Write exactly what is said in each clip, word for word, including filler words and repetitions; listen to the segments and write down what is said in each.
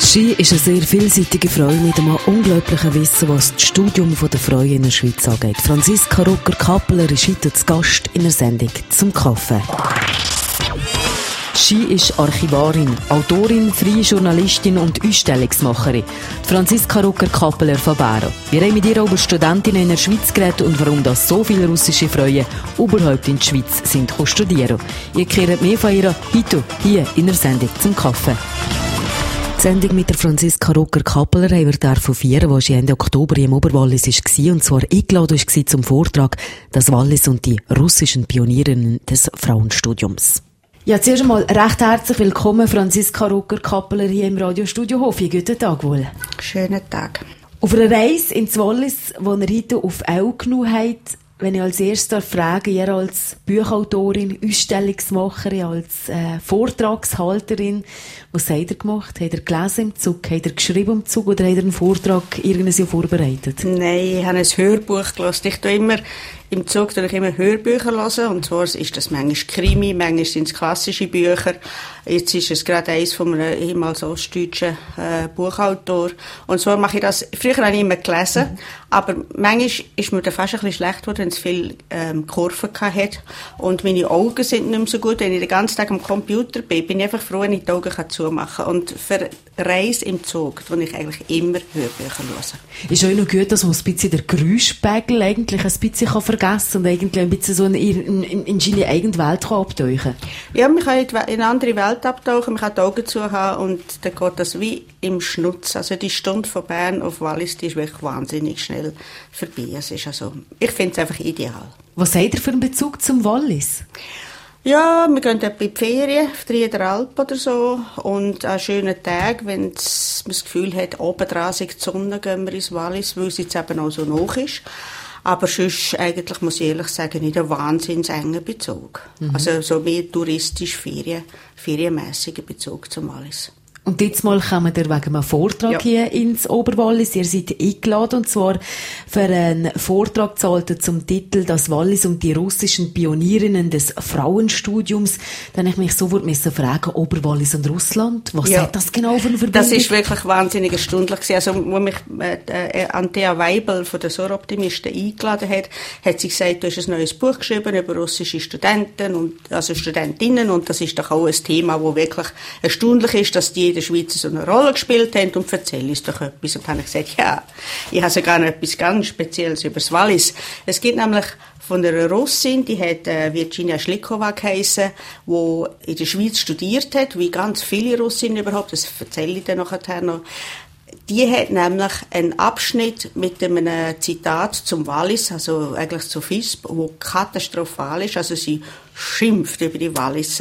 Ski ist eine sehr vielseitige Frau mit einem unglaublichen Wissen, was das Studium der Frauen in der Schweiz angeht. Franziska Rucker-Kappeler ist heute zu Gast in der Sendung «Zum Kaffee». Ski ist Archivarin, Autorin, freie Journalistin und Ausstellungsmacherin. Franziska Rucker-Kappeler von Bäro. Wir haben mit ihr über Studentinnen in der Schweiz geredet und warum das so viele russische Frauen überhaupt in der Schweiz sind studieren. Ihr kehrt mehr von ihr heute hier in der Sendung «Zum Kaffee». Die Sendung mit der Franziska Rucker-Kappeler haben wir davon feiern, als sie Ende Oktober im Oberwallis war, und zwar eingeladen war zum Vortrag «Das Wallis und die russischen Pionierinnen des Frauenstudiums». Ja, zuerst einmal recht herzlich willkommen, Franziska Rucker-Kappeler hier im Radiostudio Hofi. Guten Tag wohl. Schönen Tag. Auf einer Reise ins Wallis, die ihr heute auf Au genommen habt, wenn ich als erstes frage, ihr als Buchautorin, Ausstellungsmacherin, als äh, Vortragshalterin, was habt ihr gemacht? Habt ihr gelesen im Zug? Habt ihr geschrieben im Zug? Oder habt ihr einen Vortrag irgendwie vorbereitet? Nein, ich habe ein Hörbuch gelesen. Ich tue immer im Zug tue ich immer Hörbücher hören. Und zwar ist das manchmal Krimi, manchmal sind es klassische Bücher. Jetzt ist es gerade eins von einem ehemals ostdeutschen äh, Buchautor. Und so mache ich das. Früher habe ich immer gelesen, mhm. aber manchmal ist mir dann fast ein bisschen schlecht geworden, wenn es viele ähm, Kurven hatte. Und meine Augen sind nicht mehr so gut. Wenn ich den ganzen Tag am Computer bin, bin ich einfach froh, wenn ich die Augen zumachen kann. Und für Reise im Zug tue ich eigentlich immer Hörbücher hören. Ist auch noch gut, dass man ein bisschen den Geräuschpegel eigentlich ein bisschen kann vergessen und eigentlich ein bisschen so in, in, in, in seine eigene Welt kann abtauchen. Ja, man kann in eine andere Welt abtauchen, man kann die Augen zu haben und dann geht das wie im Schnutz. Also die Stunde von Bern auf Wallis, die ist wirklich wahnsinnig schnell vorbei. Es ist also, ich finde es einfach ideal. Was habt ihr für einen Bezug zum Wallis? Ja, wir gehen etwa in die Ferien, auf die Alp oder so. Und an schönen Tagen, wenn man das Gefühl hat, oben dran ist die Sonne, gehen wir ins Wallis, weil es jetzt eben auch so hoch ist. Aber sonst, eigentlich muss ich ehrlich sagen, nicht ein wahnsinnig enger Bezug. Mhm. Also so mehr touristisch, Ferien, ferienmässiger Bezug zum Wallis. Und jetzt mal kommen wir wegen einem Vortrag ja. hier ins Oberwallis. Ihr seid eingeladen, und zwar für einen Vortrag zu halten zum Titel «Das Wallis und die russischen Pionierinnen des Frauenstudiums». Dann habe ich mich sofort müssen fragen, Oberwallis und Russland, was ja. hat das genau für eine Verbindung? Das ist wirklich wahnsinnig erstaunlich gewesen. Also, als mich äh, Antea Weibel von den Soroptimisten eingeladen hat, hat sie gesagt, du hast ein neues Buch geschrieben über russische Studenten und also Studentinnen, und das ist doch auch ein Thema, das wirklich erstaunlich ist, dass die in der Schweiz so eine Rolle gespielt haben, und erzähl uns doch etwas. Und dann habe ich gesagt, ja, ich habe sogar noch etwas ganz Spezielles über das Wallis. Es gibt nämlich von einer Russin, die hat äh, Virginia Schlikova geheissen, die in der Schweiz studiert hat, wie ganz viele Russinnen überhaupt, das erzähle ich dann nachher noch. Die hat nämlich einen Abschnitt mit einem Zitat zum Wallis, also eigentlich zu F I S P, wo katastrophal ist, also sie schimpft über die Walliser.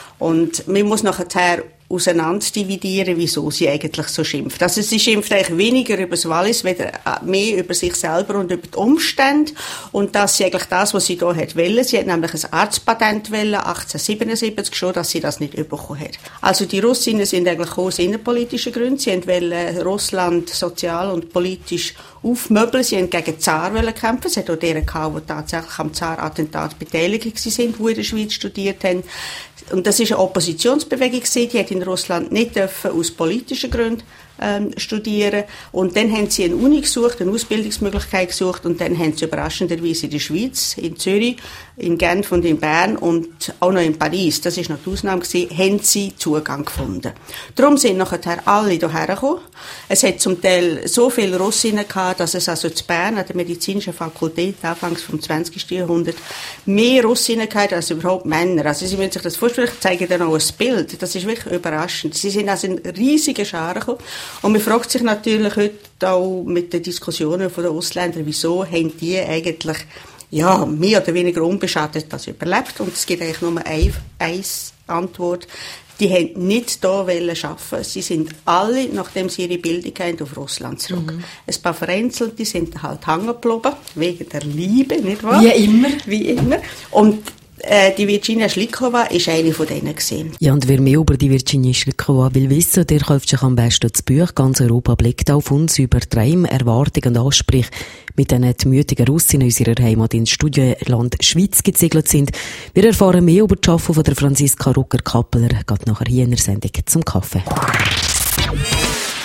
Und man muss nachher auseinanderdividieren, wieso sie eigentlich so schimpft. Also sie schimpft eigentlich weniger über das Wallis, weder mehr über sich selber und über die Umstände. Und dass sie eigentlich das, was sie da hat wollen, sie hat nämlich ein Arztpatent wollen, achtzehnhundertsiebenundsiebzig schon, dass sie das nicht bekommen hat. Also die Russinnen sind eigentlich aus innenpolitischen Gründen. Sie wollten Russland sozial und politisch aufmöbeln. Sie wollten gegen den Zar kämpfen. Es hat auch deren gehabt, die tatsächlich am Zar-Attentat beteiligt waren, die in der Schweiz studiert haben. Und das ist eine Oppositionsbewegung gewesen, die hat in Russland nicht dürfen aus politischen Gründen ähm, studieren. Und dann haben sie eine Uni gesucht, eine Ausbildungsmöglichkeit gesucht, und dann haben sie überraschenderweise in der Schweiz, in Zürich, in Genf und in Bern und auch noch in Paris, das ist noch die Ausnahme gewesen, haben sie Zugang gefunden. Darum sind nachher alle hierher gekommen. Es hat zum Teil so viele Russinnen gehabt, dass es also zu Bern an der medizinischen Fakultät anfangs vom zwanzigsten Jahrhundert mehr Russinnen gehabt als überhaupt Männer. Also Sie müssen sich das vorstellen, ich zeige Ihnen noch ein Bild. Das ist wirklich überraschend. Sie sind also in riesigen Scharen gekommen. Und man fragt sich natürlich heute auch mit den Diskussionen von den Ausländern, wieso haben die eigentlich ja, mehr oder weniger unbeschadet das überlebt. Und es gibt eigentlich nur eine, eine Antwort. Die haben nicht hier arbeiten. Sie sind alle, nachdem sie ihre Bildung haben, auf Russland zurück. Mhm. Ein paar Vereinzelte sind halt hängen geblieben, wegen der Liebe, nicht wahr? Wie immer. Wie immer. Und Äh, die Virginia Schlikova ist eine von denen gewesen. Ja, und wer mehr über die Virginia Schlikova will wissen, der kauft sich am besten das Buch «Ganz Europa blickt auf uns» über Träume, Erwartungen und Ansprüche, mit denen die mutigen Russinnen aus ihrer Heimat ins Studienland Schweiz gezegelt sind. Wir erfahren mehr über das Arbeiten von der Franziska Rucker-Kappeler, geht nachher hier in der Sendung «Zum Kaffee».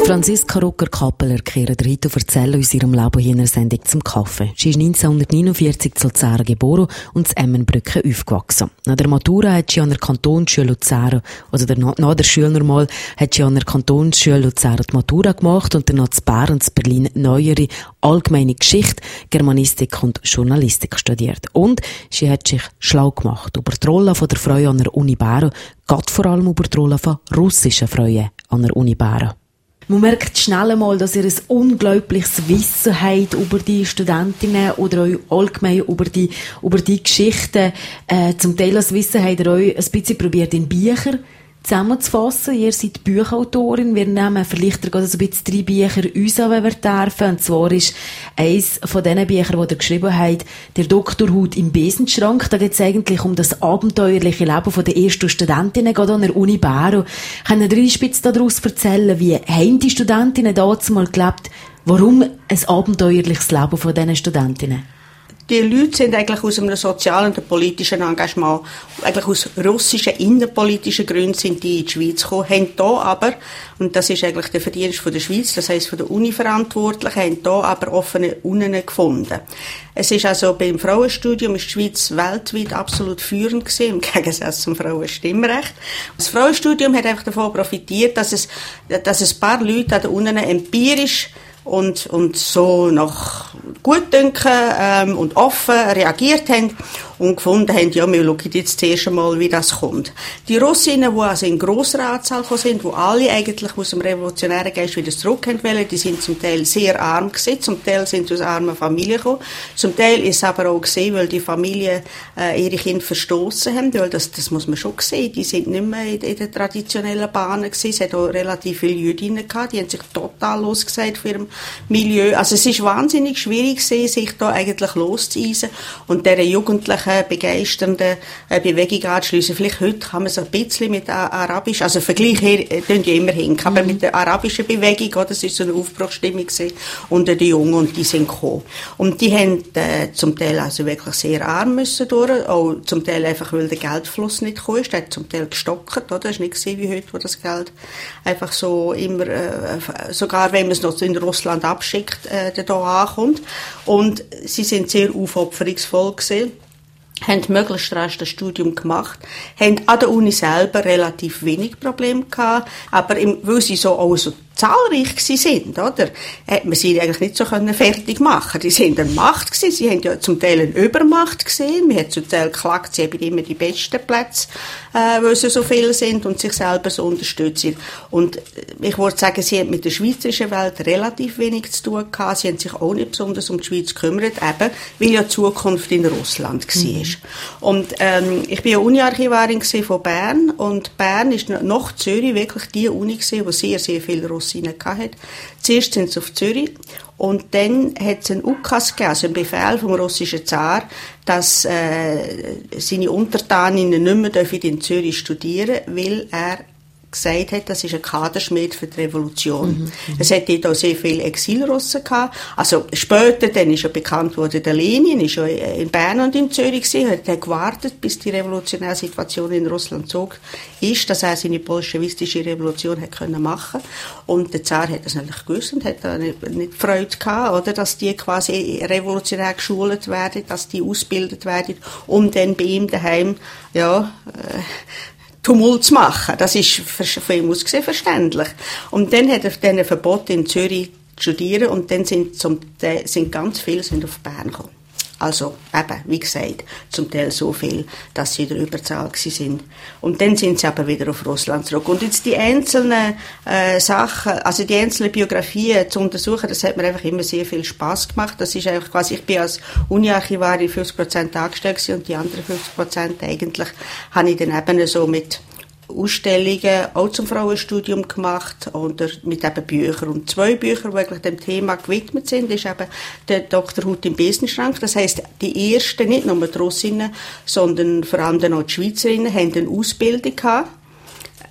Franziska Rucker-Kappeler kehrt heute und erzählt uns ihrem Leben in einer Sendung zum Kaffee. Sie ist neunzehnhundertneunundvierzig zu Luzern geboren und in Emmenbrücke aufgewachsen. Nach der Matura hat sie an der Kantonsschule Luzern, oder der, nach der Schule normal, hat sie an der Kantonsschule Luzern die Matura gemacht und danach in Bern und in Berlin neuere allgemeine Geschichte, Germanistik und Journalistik studiert. Und sie hat sich schlau gemacht über die Rolle der Frauen an der Uni Bern, gerade vor allem über die Rolle von russischen Frauen an der Uni Bern. Man merkt schnell einmal, dass ihr ein unglaubliches Wissen habt über die Studentinnen oder euch allgemein über die, über die Geschichten. Äh, zum Teil das Wissen habt ihr euch ein bisschen probiert in Bücher zusammenzufassen. Ihr seid Buchautorin. Wir nehmen vielleicht gerade ein bisschen drei Bücher uns an, wenn wir dürfen. Und zwar ist eines von diesen Büchern, die ihr geschrieben habt, der Doktorhut im Besenschrank. Da geht es eigentlich um das abenteuerliche Leben von der ersten Studentinnen, gerade an der Uni Bern. Können ihr uns ein bisschen daraus erzählen, wie haben die Studentinnen damals mal gelebt? Warum ein abenteuerliches Leben von diesen Studentinnen? Die Leute sind eigentlich aus einem sozialen und politischen Engagement, eigentlich aus russischen innenpolitischen Gründen sind die in die Schweiz gekommen, haben da aber, und das ist eigentlich der Verdienst von der Schweiz, das heisst von der Uni-Verantwortlichen, haben da aber offene Unen gefunden. Es ist also beim Frauenstudium ist die Schweiz weltweit absolut führend gewesen, im Gegensatz zum Frauenstimmrecht. Das Frauenstudium hat einfach davon profitiert, dass es, dass es ein paar Leute an den Unen empirisch und, und so nach Gutdünken ähm, und offen reagiert haben und gefunden haben, ja, wir schauen jetzt zuerst einmal, wie das kommt. Die Russinnen, die also in grosser Anzahl gekommen sind, die alle eigentlich aus dem revolutionären Geist wieder zurück wollen, die sind zum Teil sehr arm gewesen, zum Teil sind aus armen Familien gekommen, zum Teil ist es aber auch gesehen, weil die Familien äh, ihre Kinder verstoßen haben, weil das, das muss man schon sehen, die sind nicht mehr in, in den traditionellen Bahnen gewesen, es hat auch relativ viele Jüdinnen gehabt, die haben sich total losgesagt für ihrem Milieu, also es ist wahnsinnig schwierig gewesen, sich da eigentlich loszueisen und dieser Jugendlichen begeisternden äh, Bewegung anzuschliessen. Vielleicht heute kann man so ein bisschen mit Arabisch, also Vergleich her, äh, tun die immer hin, aber mhm. mit der arabischen Bewegung, oh, das ist so eine Aufbruchsstimmung gewesen, unter die Jungen, und die sind gekommen. Und die haben äh, zum Teil also wirklich sehr arm müssen durch, auch zum Teil einfach, weil der Geldfluss nicht gekommen ist, der hat zum Teil gestockt, oder? Das ist nicht gesehen wie heute, wo das Geld einfach so immer, äh, sogar wenn man es noch in Russland abschickt, äh, da ankommt. Und sie sind sehr aufopferungsvoll gewesen, haben möglichst rasch das Studium gemacht, haben an der Uni selber relativ wenig Probleme gehabt, aber im, weil sie so auch so zahlreich gewesen sind, oder? Hat man sie eigentlich nicht so können fertig machen. Die sind eine Macht gewesen, sie haben ja zum Teil eine Übermacht gesehen, man hat zum Teil geklagt, sie haben immer die besten Plätze, äh, weil sie so viele sind und sich selber so unterstützen. Und ich würde sagen, sie haben mit der schweizerischen Welt relativ wenig zu tun gehabt, sie haben sich auch nicht besonders um die Schweiz gekümmert, eben, weil ja die Zukunft in Russland war. Mhm. Und ähm, ich bin ja Uni-Archivarin von Bern, und Bern ist nach Zürich wirklich die Uni gewesen, wo sehr, sehr viele Russen hatte. Zuerst sind sie auf Zürich und dann hat es einen Ukas gegeben, also einen Befehl vom russischen Zar, dass äh, seine Untertaninnen nicht mehr in Zürich studieren dürfen, weil er gesagt hat, das ist ein Kaderschmied für die Revolution. Mhm, es hat dort auch sehr viele Exilrussen gehabt. Also später, dann ist ja bekannt worden, der Lenin ist ja in Bern und in Zürich gewesen, hat er gewartet, bis die revolutionäre Situation in Russland so ist, dass er seine bolschewistische Revolution hat können machen. Und der Zar hat das natürlich gewusst und hat da nicht, nicht Freude gehabt, oder, dass die quasi revolutionär geschult werden, dass die ausgebildet werden, um dann bei ihm daheim, ja, äh, Tumult zu machen. Das ist für ihn aus gesehen verständlich. Und dann hat er dann verboten, in Zürich zu studieren, und dann sind, zum Teil, sind ganz viele sind auf Bern gekommen. Also eben, wie gesagt, zum Teil so viel, dass sie in der Überzahl sind. Und dann sind sie aber wieder auf Russland zurück. Und jetzt die einzelnen äh, Sachen, also die einzelnen Biografien zu untersuchen, das hat mir einfach immer sehr viel Spass gemacht. Das ist einfach quasi, ich bin als Uni-Archivarin fünfzig Prozent angestellt gewesen, und die anderen fünfzig Prozent eigentlich habe ich dann eben so mit Ausstellungen auch zum Frauenstudium gemacht oder mit eben Büchern. Und zwei Bücher, die eigentlich dem Thema gewidmet sind, ist eben der Doktorhut im Besenschrank. Das heisst, die ersten, nicht nur die Russinnen, sondern vor allem auch die Schweizerinnen, haben eine Ausbildung gehabt.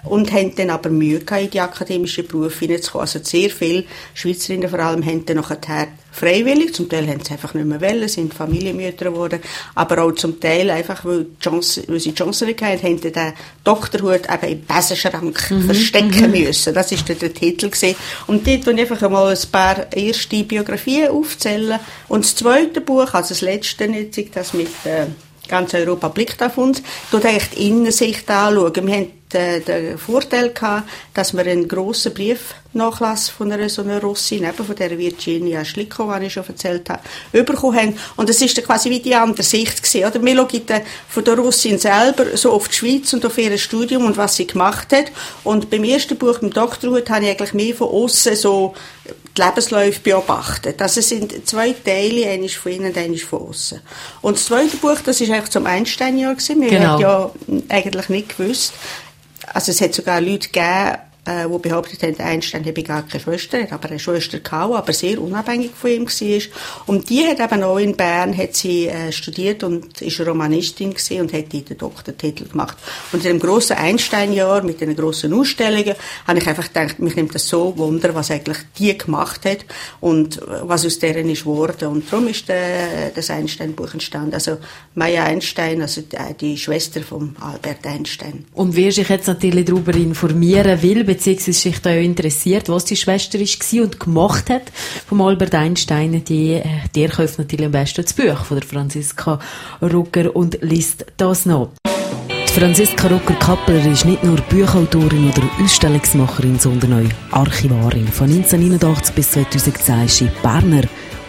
und haben dann aber Mühe gehabt, in die akademischen Berufe hineinzukommen. Also sehr viele Schweizerinnen vor allem haben dann nachher freiwillig, zum Teil haben sie einfach nicht mehr wollen, sind Familienmütter geworden, aber auch zum Teil einfach, weil, Johnson, weil sie Johnson hatten, haben den Doktorhut eben im Besenschrank mhm. verstecken mhm. müssen. Das war der Titel gewesen. Und dort tun einfach einmal ein paar erste Biografien aufzählen. Und das zweite Buch, also das letzte, nicht, das mit äh, ganz Europa blickt auf uns, tut eigentlich die Innensicht anschauen. Wir haben den, den Vorteil gehabt, dass wir einen grossen Briefnachlass von einer so einer Russin, eben von der Virginia Schlickow, die ich schon erzählt habe, bekommen haben. Und das ist dann quasi wie die andere Sicht gewesen, oder? Wir schauen von der Russin selber so auf die Schweiz und auf ihr Studium und was sie gemacht hat. Und beim ersten Buch, beim Doktorhut, habe ich eigentlich mehr von außen so die Lebensläufe beobachtet. Also es sind zwei Teile, eines von innen und eines von außen. Und das zweite Buch, das ist eigentlich zum Einstein-Jahr gewesen. Wir genau. haben ja eigentlich nicht gewusst. Also es hat sogar Leute gegeben, äh, die behauptet haben, Einstein habe gar keine Schwester, hat aber eine Schwester gehabt, aber sehr unabhängig von ihm war. Und die hat eben auch in Bern hat sie, äh, studiert und ist Romanistin gewesen und hat den Doktortitel gemacht. Und in dem grossen Einstein-Jahr mit den grossen Ausstellungen habe ich einfach gedacht, mich nimmt das so Wunder, was eigentlich die gemacht hat und was aus deren ist geworden. Und darum ist der, das Einstein-Buch entstanden. Also Maya Einstein, also die, die Schwester von Albert Einstein. Und wer sich jetzt natürlich darüber informieren will, beziehungsweise sich da ja interessiert, was die Schwester war und gemacht hat von Albert Einstein, die, der kauft natürlich am besten das Buch von der Franziska Rucker und liest das noch. Die Franziska Rucker-Kappeler ist nicht nur Buchautorin oder Ausstellungsmacherin, sondern auch Archivarin. Von neunzehnhundertneunundachtzig bis zweitausendzehn war sie Berner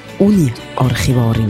Uni-Archivarin.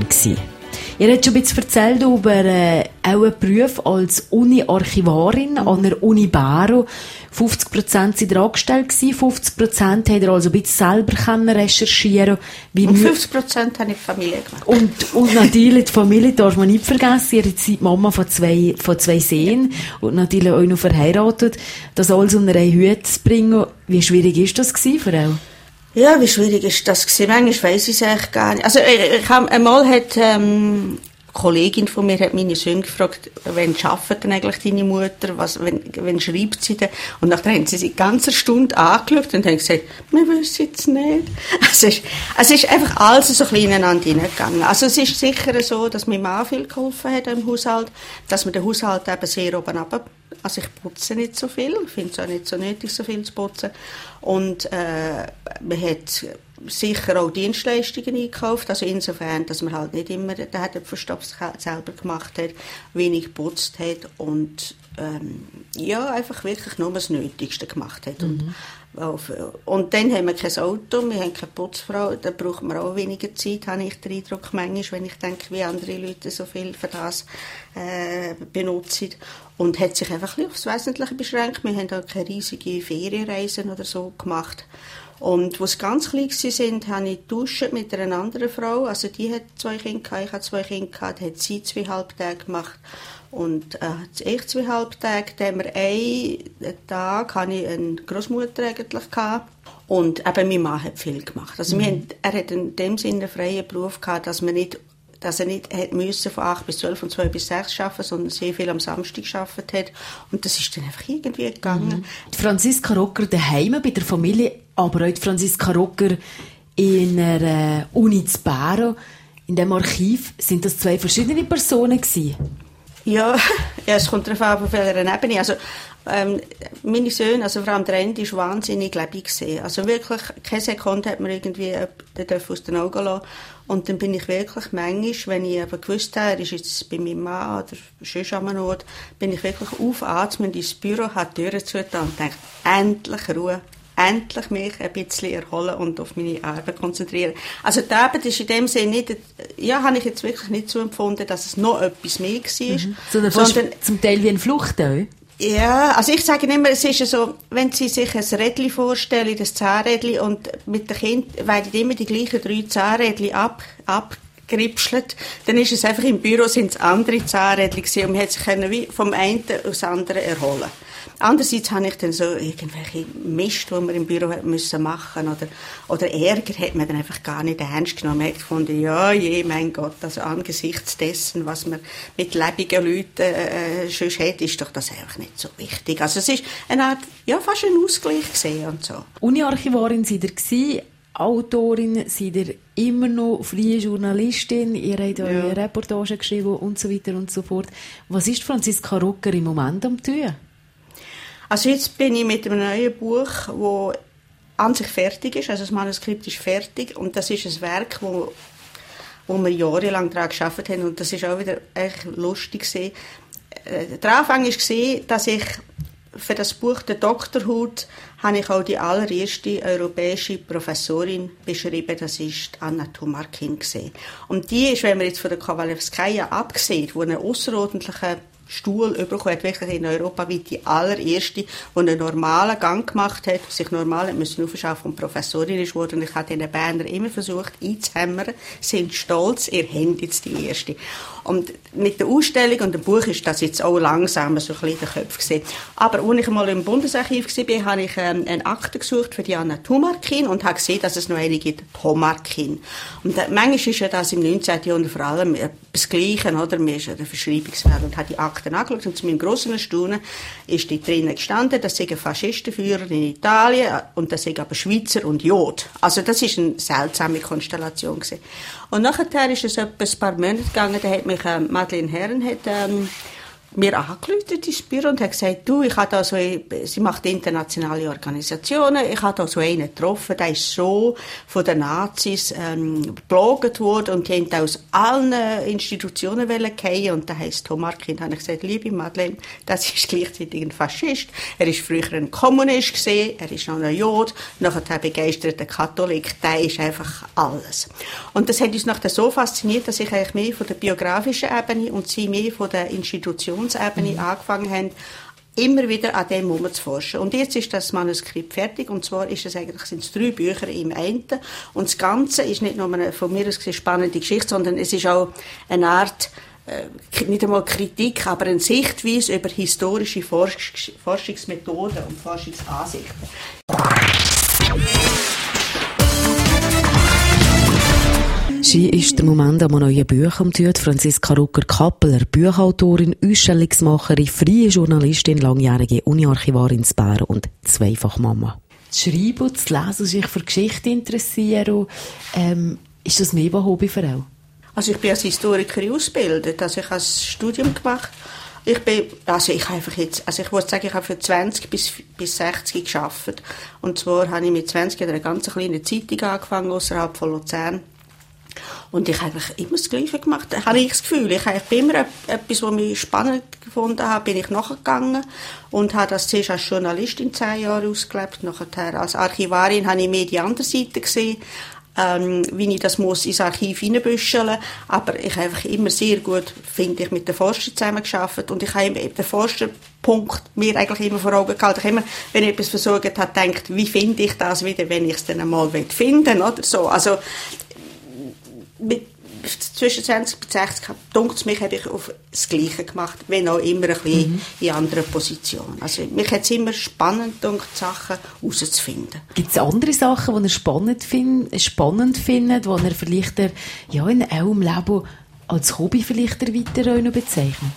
Ihr habt schon ein bisschen erzählt über äh, auch einen Beruf als Uni-Archivarin an der Uni Baro. fünfzig Prozent sind ihr angestellt gewesen, fünfzig Prozent habt ihr also ein bisschen selber können recherchieren. Wie und fünfzig Prozent habe ich die Familie gemacht. Und, und natürlich die Familie darf man nicht vergessen. Ihr seid Mama von zwei, von zwei Söhnen und natürlich auch noch verheiratet. Das alles unter einen Hut zu bringen, wie schwierig ist das gewesen für euch? Ja, wie schwierig ist das gewesen? Manchmal weiss ich es eigentlich gar nicht. Also, ich, ich hab, einmal hat, ähm, eine Kollegin von mir hat meine Söhne gefragt, wann arbeitet denn eigentlich deine Mutter? Was, wenn, wenn schreibt sie denn? Und nachher haben sie sich die ganze Stunde angeschaut und haben gesagt, wir wissen es nicht. Also, es ist, also, es ist einfach alles so ein bisschen ineinander hineingegangen. Also, es ist sicher so, dass mein Mann viel geholfen hat im Haushalt, dass wir den Haushalt eben sehr oben runter. Also ich putze nicht so viel, ich finde es auch nicht so nötig, so viel zu putzen. Und äh, man hat sicher auch Dienstleistungen eingekauft, also insofern, dass man halt nicht immer den Verstopf selber gemacht hat, wenig geputzt hat und ähm, ja, einfach wirklich nur das Nötigste gemacht hat. Mhm. Und, und dann haben wir kein Auto, wir haben keine Putzfrau, da braucht man auch weniger Zeit, habe ich den Eindruck manchmal, wenn ich denke, wie andere Leute so viel für das äh, benutzen. Und hat sich einfach ein bisschen aufs Wesentliche beschränkt. Wir haben auch keine riesigen Ferienreisen oder so gemacht. Und als sie ganz klein waren, habe ich getauscht mit einer anderen Frau. Also die hat zwei Kinder gehabt, ich hatte zwei Kinder gehabt, hat sie zwei Halbtage gemacht. Und äh, ich zwei Halbtage, da haben wir einen Tag, hatte ich eine Großmutter eigentlich gehabt. Und eben mein Mann hat viel gemacht. Also mhm. wir haben, er hat in dem Sinne einen freien Beruf gehabt, dass man nicht dass er nicht hätte müssen von acht bis zwölf und zwei bis sechs arbeiten, sondern sehr viel am Samstag gearbeitet hat. Und das ist dann einfach irgendwie gegangen. Mhm. Die Franziska Rucker daheim bei der Familie, aber auch die Franziska Rucker in einer Uni zu Baro, in dem Archiv, sind das zwei verschiedene Personen gewesen? Ja, ja, es kommt darauf an, auf welcher Ebene. Also, ähm, meine Söhne, also vor allem der Ende, ist wahnsinnig lebendig gewesen. Also wirklich, keine Sekunde hat man irgendwie den aus den Augen lassen. Und dann bin ich wirklich manchmal, wenn ich aber gewusst habe, er ist jetzt bei meinem Mann oder sonst an einem Ort, bin ich wirklich aufatmend ins Büro, habe die Türen zugetan und dachte, endlich Ruhe. Endlich mich ein bisschen erholen und auf meine Arbeit konzentrieren. Also die Arbeit ist in dem Sinne nicht, ja, habe ich jetzt wirklich nicht so empfunden, dass es noch etwas mehr war. Mhm. Sondern, sondern zum Teil wie eine Flucht auch. Ja, also ich sage immer, es ist ja so, wenn Sie sich ein Rädchen vorstellen, das Zahnrädchen, und mit den Kindern werden immer die gleichen drei Zahnrädchen ab, abgeripschelt, dann ist es einfach im Büro sind es andere Zahnrädchen gewesen und man hat sich können wie vom einen aufs andere erholen. Andererseits habe ich dann so irgendwelche Mist, die wir im Büro müssen machen oder, oder Ärger hat man dann einfach gar nicht ernst genommen. Man hat gefunden, ja, je, mein Gott, also angesichts dessen, was man mit lebenden Leuten äh, schon hat, ist doch das einfach nicht so wichtig. Also es ist eine Art, ja, fast ein Ausgleich gesehen und so. Uni-Archivarin seid ihr gewesen, Autorin, seid ihr immer noch freie Journalistin, ihr habt eure ja. Reportagen geschrieben und so weiter und so fort. Was ist Franziska Rucker im Moment am tun? Also jetzt bin ich mit einem neuen Buch, das an sich fertig ist, also das Manuskript ist fertig und das ist ein Werk, wo, wo wir jahrelang daran gearbeitet haben und das ist auch wieder echt lustig gewesen. Der Anfang war, dass ich für das Buch «Der Doktorhut» habe ich auch die allererste europäische Professorin beschrieben, das ist Anna Tomarkin gesehen. Und die ist, wenn man jetzt von der Kowalewskaja absieht, wo einen außerordentlichen Stuhl bekommen hat, wirklich in Europa weit die allererste, die einen normalen Gang gemacht hat, sich normal müssen aufschaffen und Professorin ist worden. Und ich habe den Berner immer versucht einzuhämmern, sind stolz, ihr habt jetzt die erste. Und mit der Ausstellung und dem Buch ist das jetzt auch langsam so ein bisschen in den Köpfen gesehen. Aber als ich mal im Bundesarchiv war, habe ich ähm, eine Akte gesucht für die Anna Tomarkin und habe gesehen, dass es noch eine gibt, Tomarkin. Und äh, manchmal ist ja das im neunzehnten Jahrhundert vor allem äh, das Gleiche, oder? Man ist ja der Verschreibungsfehler und hat die Akten angeschaut und zu meinem grossen Erstaunen ist die drinnen gestanden, das sind Faschistenführer in Italien und das sind aber Schweizer und Jod. Also das ist eine seltsame Konstellation gewesen. Und nachher ist es etwa ein paar Monate gegangen, da hat mich äh, Madeleine Herren hat, ähm, mir angerufen ins Büro und hat gesagt, du, ich habe da so, sie macht internationale Organisationen, ich habe da so einen getroffen, der ist so von den Nazis ähm, belogen worden und die haben aus allen Institutionen fallen und der heisst Tomarkin. Da habe ich gesagt, liebe Madeleine, das ist gleichzeitig ein Faschist, er ist früher ein Kommunist gewesen, er ist noch ein Jod, nachher ein begeisterter Katholik, der ist einfach alles. Und das hat uns nachher so fasziniert, dass ich eigentlich mehr von der biografischen Ebene und sie mehr von der Institution Ebene mhm. angefangen haben, immer wieder an dem Moment zu forschen. Und jetzt ist das Manuskript fertig, und zwar ist es eigentlich, sind es drei Bücher im einen. Und das Ganze ist nicht nur eine von mir aus gesehen spannende Geschichte, sondern es ist auch eine Art, äh, nicht einmal Kritik, aber eine Sichtweise über historische Forsch- Forschungsmethoden und Forschungsansichten. Sie ist der Moment an einem neuen Buch am Tun. Franziska Rucker-Kappeler, Buchautorin, Ausstellungsmacherin, freie Journalistin, langjährige Uni-Archivarin in Bern und Zweifachmama. Das Schreiben und das Lesen, sich für Geschichte interessieren, ähm, ist das mehr ein Hobby für auch? Also ich bin als Historikerin ausgebildet, also ich habe ein Studium gemacht. Ich bin, also ich habe einfach jetzt, also ich würde sagen, ich habe für zwanzig bis, bis sechzig gearbeitet. Und zwar habe ich mit zwanzig in einer ganz kleinen Zeitung angefangen, außerhalb von Luzern. Und ich habe eigentlich immer das Gleiche gemacht, da habe ich das Gefühl. Ich habe immer etwas, was mich spannend gefunden habe, bin ich nachgegangen und habe das zuerst als Journalistin zehn Jahre ausgelebt. Nachher als Archivarin habe ich mehr die andere Seite gesehen, ähm, wie ich das muss ins Archiv hineinbüscheln. Aber ich habe einfach immer sehr gut, finde ich, mit den Forschern zusammengearbeitet und ich habe den Forscherpunkt mir eigentlich immer vor Augen gehalten. Ich habe immer, wenn ich etwas versucht habe, gedacht, wie finde ich das wieder, wenn ich es dann einmal finden will, oder so. Also mit, zwischen zwanzig bis sechzig, dunkt es mich, habe ich auf das Gleiche gemacht, wenn auch immer ein bisschen mhm. in anderen Positionen. Also mich hat es immer spannend gedunkt, Sachen herauszufinden. Gibt es andere Sachen, die ihr spannend, find, spannend findet, die ihr vielleicht ja, in eurem Leben als Hobby vielleicht weiter noch bezeichnet?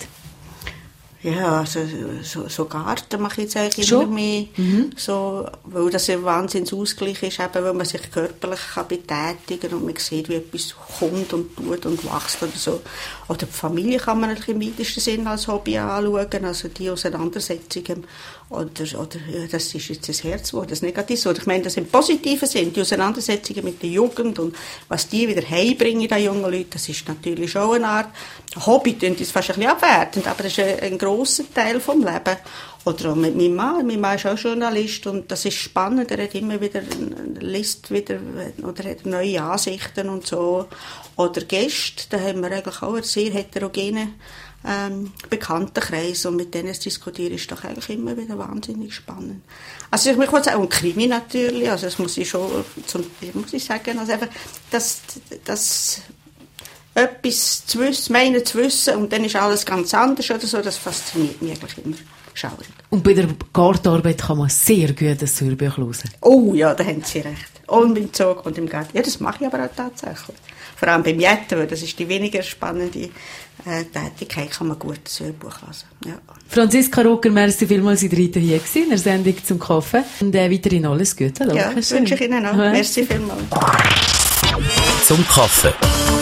Ja, also so, so Garten mache ich jetzt eigentlich Schon? immer mehr, mhm. so, weil das ein Wahnsinnsausgleich ist, eben, weil man sich körperlich kann betätigen kann und man sieht, wie etwas kommt und tut und wächst oder so. Oder die Familie kann man natürlich im weitesten Sinn als Hobby anschauen, also die Auseinandersetzungen. Oder, oder ja, das ist jetzt das Herzwort, das Negativwort. Ich meine, das im positiven Sinn, die Auseinandersetzungen mit der Jugend und was die wieder heimbringen, die jungen Leute, das ist natürlich schon eine Art Hobby, das ist fast ein bisschen abwertend, aber das ist ein, ein grosser Teil vom Leben. Oder auch mit meinem Mann. Mein Mann ist auch Journalist und das ist spannend. Er hat immer wieder, liest wieder, oder hat neue Ansichten und so. Oder Gäste, da haben wir eigentlich auch einen sehr heterogenen ähm, Bekanntenkreis und mit denen zu diskutieren ist doch eigentlich immer wieder wahnsinnig spannend. Also ich muss sagen, und Krimi natürlich, also das muss ich schon, zum, muss ich sagen, also einfach, das, das etwas zu wissen, meinen zu wissen, und dann ist alles ganz anders oder so, das fasziniert mich eigentlich immer schaurig. Und bei der Gartenarbeit kann man sehr gut das Hörbuch hören. Oh ja, da haben Sie recht. Und im Zug und im Garten. Ja, das mache ich aber auch tatsächlich. Vor allem beim Jetten, weil das ist die weniger spannende äh, Tätigkeit, kann man gut das Hörbuch lesen. Ja. Franziska Rucker, merci vielmals, Sie waren hier gewesen, in der Sendung zum Kaffee. Und äh, weiterhin alles Gute. Ja, das wünsche ich Ihnen auch. Merci vielmals. Zum Kaffee.